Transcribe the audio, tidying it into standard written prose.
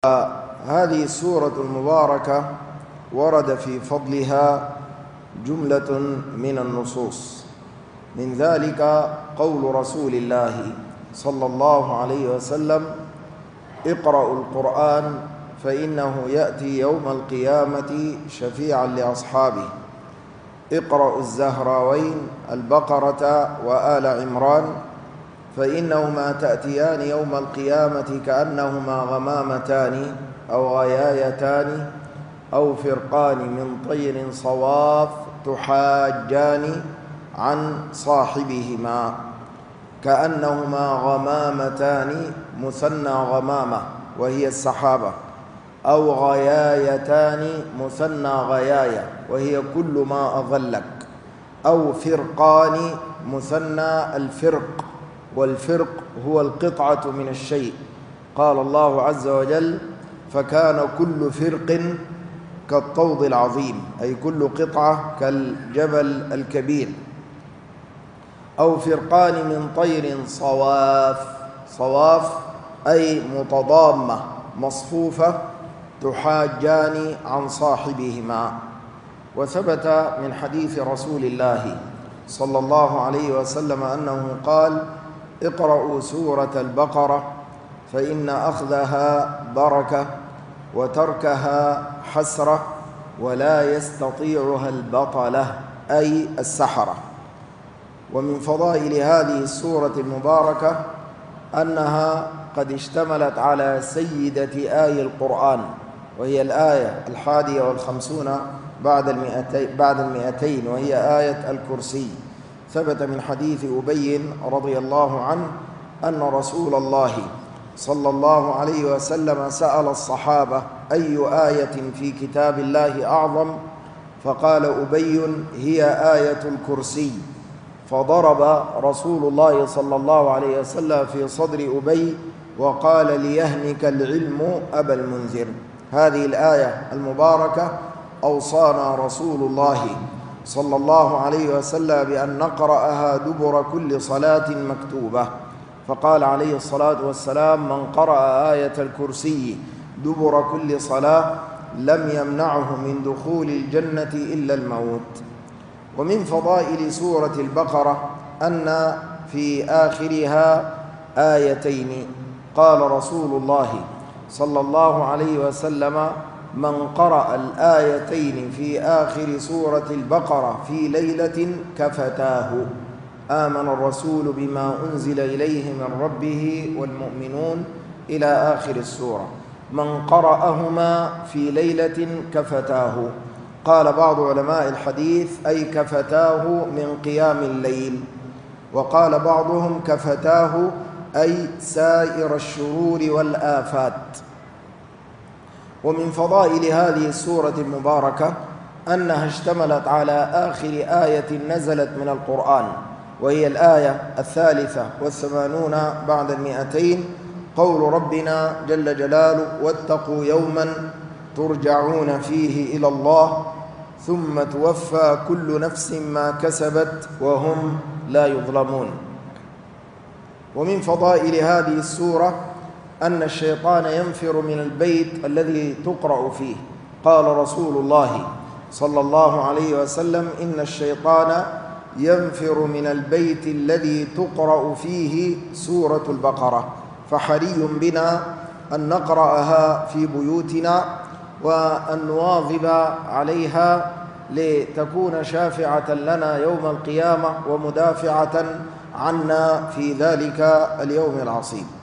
هذه السورة المباركة ورد في فضلها جملة من النصوص، من ذلك قول رسول الله صلى الله عليه وسلم: اقرأوا القرآن فإنه يأتي يوم القيامة شفيعا لأصحابه. اقرأوا الزهراوين البقرة وآل عمران فإنهما تأتيان يوم القيامة كأنهما غمامتان أو غيايتان أو فرقان من طير صواف تحاجان عن صاحبهما، كأنهما غمامتان مثنى غمامة وهي السحابة، أو غيايتان مثنى غياية وهي كل ما أظلك، أو فرقان مثنى الفرق، والفرق هو القطعة من الشيء. قال الله عز وجل: فكان كل فرق كالطود العظيم، أي كل قطعة كالجبل الكبير. أو فرقان من طير صواف، صواف أي متضامة مصفوفة تحاجان عن صاحبهما. وثبت من حديث رسول الله صلى الله عليه وسلم أنه قال: اقرأوا سورة البقرة فإن أخذها بركة وتركها حسرة ولا يستطيعها البطلة، أي السحرة. ومن فضائل هذه السورة المباركة أنها قد اشتملت على سيدة آي القرآن، وهي الآية 51 بعد 200 وهي آية الكرسي. ثبت من حديث أبي رضي الله عنه أن رسول الله صلى الله عليه وسلم سأل الصحابة: أي آية في كتاب الله أعظم؟ فقال أبي: هي آية الكرسي. فضرب رسول الله صلى الله عليه وسلم في صدر أبي وقال: ليهنك العلم أبا المنذر. هذه الآية المباركة أوصانا رسول الله صلى الله عليه وسلم بأن نقرأها دبر كل صلاة مكتوبة، فقال عليه الصلاة والسلام: من قرأ آية الكرسي دبر كل صلاة لم يمنعه من دخول الجنة إلا الموت. ومن فضائل سورة البقرة أن في آخرها آيتين. قال رسول الله صلى الله عليه وسلم: من قرأ الآيتين في آخر سورة البقرة في ليلة كفتاه. آمن الرسول بما أنزل إليه من ربه والمؤمنون إلى آخر السورة. من قرأهما في ليلة كفتاه. قال بعض علماء الحديث: أي كفتاه من قيام الليل. وقال بعضهم: كفتاه أي سائر الشرور والآفات. ومن فضائل هذه السورة المباركة أنها اشتملت على آخر آية نزلت من القرآن، وهي الآية 83 بعد 200، قول ربنا جل جلاله: واتقوا يوما ترجعون فيه إلى الله ثم توفى كل نفس ما كسبت وهم لا يظلمون. ومن فضائل هذه السورة أن الشيطان ينفر من البيت الذي تقرأ فيه. قال رسول الله صلى الله عليه وسلم: إن الشيطان ينفر من البيت الذي تقرأ فيه سورة البقرة. فحري بنا أن نقرأها في بيوتنا وأن نواظب عليها لتكون شافعة لنا يوم القيامة ومدافعة عنا في ذلك اليوم العصيب.